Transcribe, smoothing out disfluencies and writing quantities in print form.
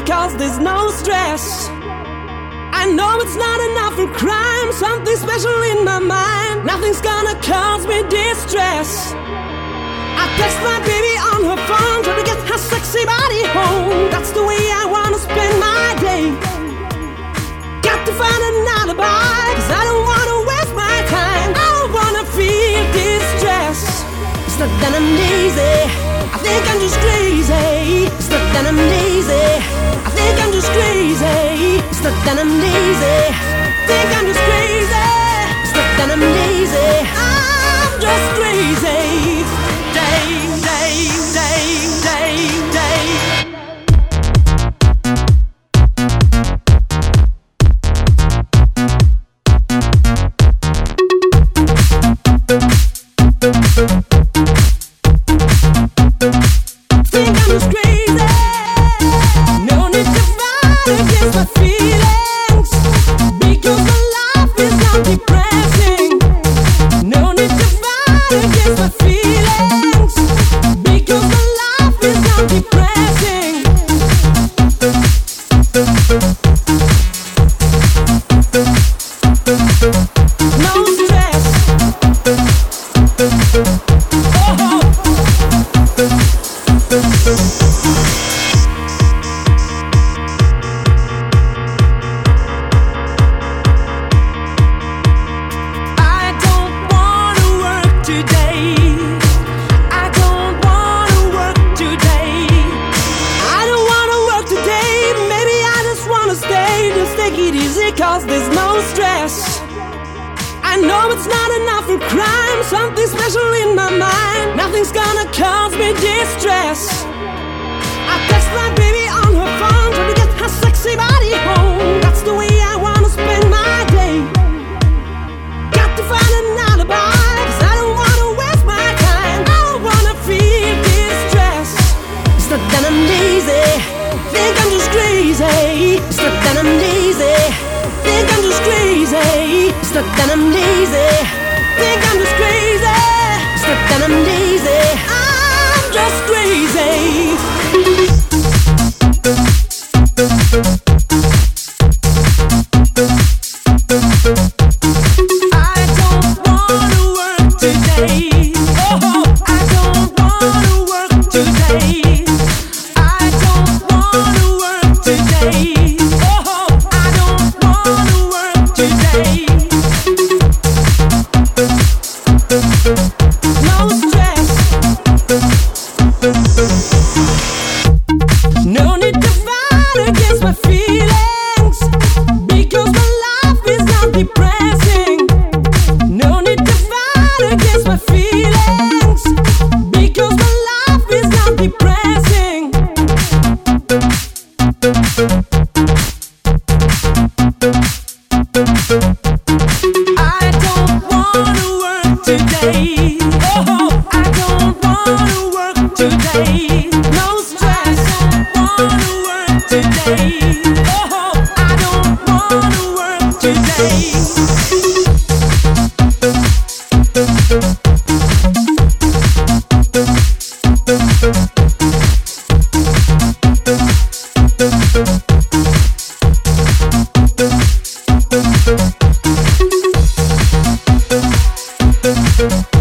cause there's no stress. I know it's not enough for crime, something special in my mind. Nothing's gonna cause me distress. I text my baby on her phone, trying to get her sexy body home. That's the way I wanna spend my day. Got to find an alibi, cause I don't wanna waste my time. I don't wanna feel distress. It's not that I'm lazy, I think I'm just crazy. It's not that I'm lazy, I think I'm just crazy. It's not that I'm lazy, I think I'm just crazy. It's not that I'm lazy, I'm just crazy. Cause there's no stress. I know it's not enough for crime, something special in my mind. Nothing's gonna cause me distress. I text my baby on her phone, trying to get her sexy body home. That's the way I wanna spend my day. Got to find an alibi, cause I don't wanna waste my time. I don't wanna feel distress. It's not that I'm lazy, think I'm just crazy. It's not that I'm lazy, think I'm just crazy. It's not that I'm lazy, think I'm just crazy. It's not that I'm lazy, I'm just crazy. I don't wanna work today. Oh, I don't wanna work today. I don't wanna work today. Oh, I don't wanna work today. No stress. No need to fight against my feelings, because my life is not depressing. No need to fight against my feelings, because my life is not depressing. I don't wanna work today. Oh, I don't wanna work today. No stress. I don't wanna work today. Oh, I don't wanna work today. Thank you.